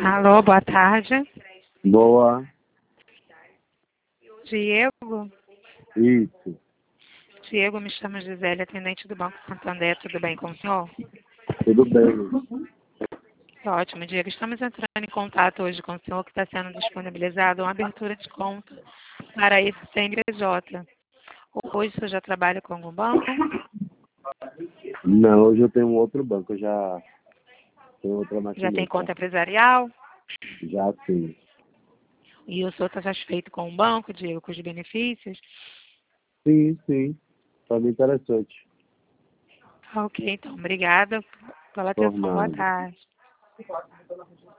Alô, boa tarde. Boa. Diego? Isso. Diego, me chamo Gisele, atendente do Banco Santander. Tudo bem com o senhor? Tudo bem. Ótimo, Diego. Estamos entrando em contato hoje com o senhor que está sendo disponibilizado uma abertura de conta para esse CNPJ. Hoje o senhor já trabalha com algum banco? Não, hoje eu tenho um outro banco, eu já tenho outra Já tem maquineta. conta empresarial? Já sim. E o senhor está satisfeito com o banco, Diego, com os benefícios? Sim. Tá bem interessante. Ok, então, obrigada pela atenção. Boa Tornado. tarde.